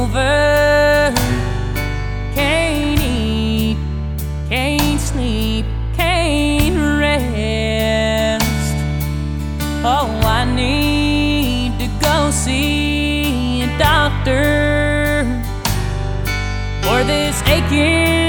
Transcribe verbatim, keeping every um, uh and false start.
over. Can't eat, can't sleep, can't rest. Oh, I need to go see a doctor for this aching